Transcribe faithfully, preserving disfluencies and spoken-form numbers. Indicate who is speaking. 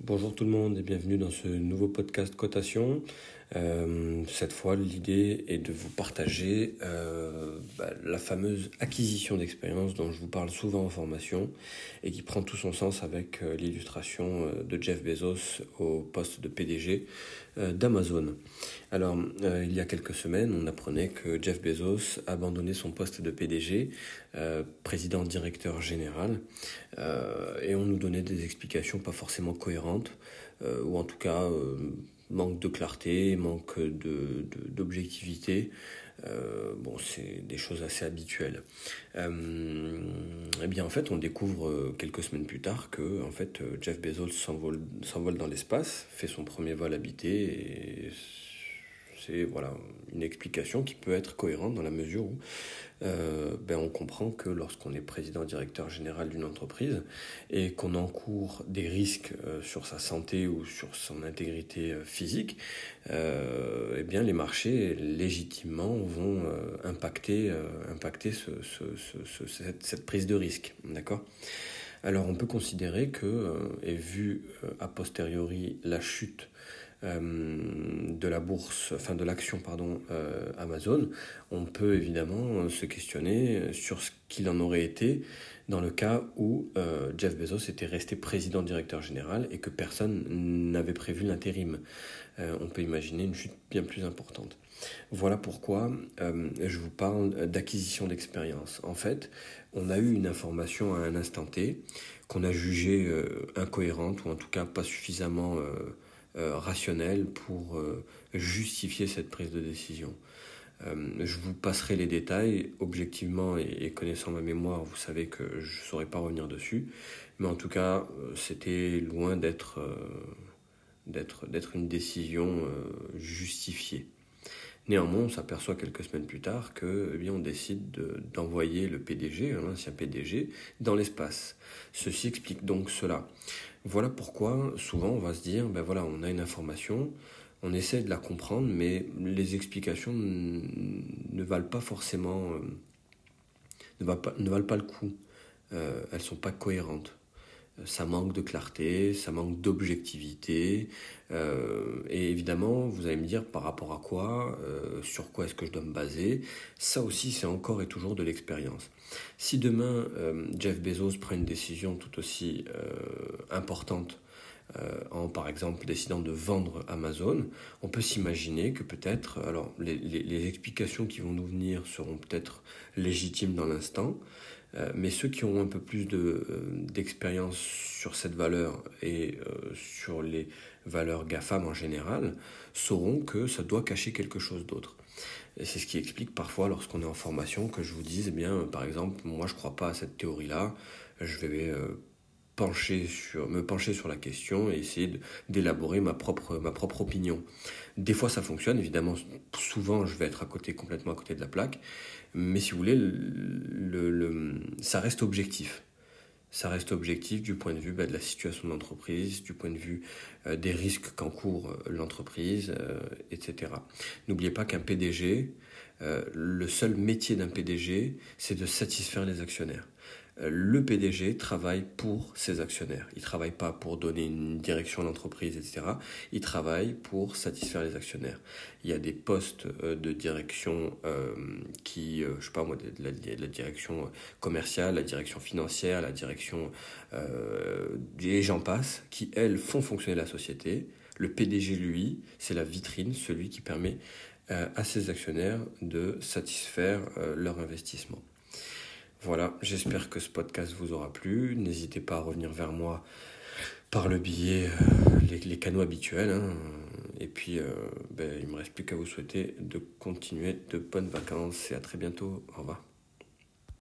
Speaker 1: Bonjour tout le monde et bienvenue dans ce nouveau podcast Cotation. Euh, cette fois, l'idée est de vous partager euh, bah, la fameuse acquisition d'expérience dont je vous parle souvent en formation et qui prend tout son sens avec euh, l'illustration euh, de Jeff Bezos au poste de P D G euh, d'Amazon. Alors, euh, il y a quelques semaines, on apprenait que Jeff Bezos abandonnait son poste de P D G, euh, président-directeur général, euh, et on nous donnait des explications pas forcément cohérentes, euh, ou en tout cas euh, manque de clarté, manque de, de, d'objectivité. Euh, bon, c'est des choses assez habituelles. Euh, et bien en fait, on découvre quelques semaines plus tard que en fait Jeff Bezos s'envole, s'envole dans l'espace, fait son premier vol habité et c'est voilà, une explication qui peut être cohérente dans la mesure où euh, ben on comprend que lorsqu'on est président-directeur général d'une entreprise et qu'on encourt des risques euh, sur sa santé ou sur son intégrité euh, physique, euh, eh bien les marchés légitimement vont euh, impacter, euh, impacter ce, ce, ce, ce, cette, cette prise de risque. D'accord ? Alors on peut considérer que, euh, et vu euh, a posteriori la chute Euh, de la bourse, enfin de l'action pardon, euh, Amazon, on peut évidemment se questionner sur ce qu'il en aurait été dans le cas où euh, Jeff Bezos était resté président-directeur général et que personne n'avait prévu l'intérim. Euh, on peut imaginer une chute bien plus importante. Voilà pourquoi euh, je vous parle d'acquisition d'expérience. En fait, on a eu une information à un instant T qu'on a jugée euh, incohérente ou en tout cas pas suffisamment euh, Euh, rationnel pour euh, justifier cette prise de décision. Euh, je vous passerai les détails. Objectivement et, et connaissant ma mémoire, vous savez que je ne saurais pas revenir dessus. Mais en tout cas, euh, c'était loin d'être, euh, d'être, d'être une décision euh, justifiée. Néanmoins, on s'aperçoit quelques semaines plus tard que, eh bien, on décide de, d'envoyer le P D G, l'ancien P D G, dans l'espace. Ceci explique donc cela. Voilà pourquoi, souvent, on va se dire, ben voilà, on a une information, on essaie de la comprendre, mais les explications ne valent pas forcément, euh, ne valent pas, ne valent pas le coup. Euh, elles ne sont pas cohérentes. Ça manque de clarté, ça manque d'objectivité, euh, et évidemment, vous allez me dire par rapport à quoi, euh, sur quoi est-ce que je dois me baser. Ça aussi, c'est encore et toujours de l'expérience. Si demain, euh, Jeff Bezos prend une décision tout aussi euh, importante, euh, en par exemple décidant de vendre Amazon, on peut s'imaginer que peut-être, alors les, les, les explications qui vont nous venir seront peut-être légitimes dans l'instant, Euh, mais ceux qui ont un peu plus de, euh, d'expérience sur cette valeur et euh, sur les valeurs GAFAM en général sauront que ça doit cacher quelque chose d'autre. Et c'est ce qui explique parfois lorsqu'on est en formation que je vous dise, eh bien, par exemple, moi je ne crois pas à cette théorie-là, je vais euh, pencher sur, me pencher sur la question et essayer de, d'élaborer ma propre, ma propre opinion. Des fois ça fonctionne, évidemment, souvent je vais être à côté, complètement à côté de la plaque, mais si vous voulez, le, le, le, ça reste objectif. Ça reste objectif du point de vue bah, de la situation de l'entreprise, du point de vue euh, des risques qu'encourt l'entreprise, euh, et cetera. N'oubliez pas qu'un P D G, euh, le seul métier d'un P D G, c'est de satisfaire les actionnaires. Le P D G travaille pour ses actionnaires. Il ne travaille pas pour donner une direction à l'entreprise, et cetera. Il travaille pour satisfaire les actionnaires. Il y a des postes de direction euh, qui, euh, je sais pas moi, de la, de la direction commerciale, la direction financière, la direction, euh, et j'en passe, qui, elles, font fonctionner la société. Le P D G, lui, c'est la vitrine, celui qui permet euh, à ses actionnaires de satisfaire euh, leur investissement. Voilà, j'espère que ce podcast vous aura plu. N'hésitez pas à revenir vers moi par le biais, euh, les, les canaux habituels. Hein. Et puis, euh, ben, il ne me reste plus qu'à vous souhaiter de continuer de bonnes vacances et à très bientôt. Au revoir.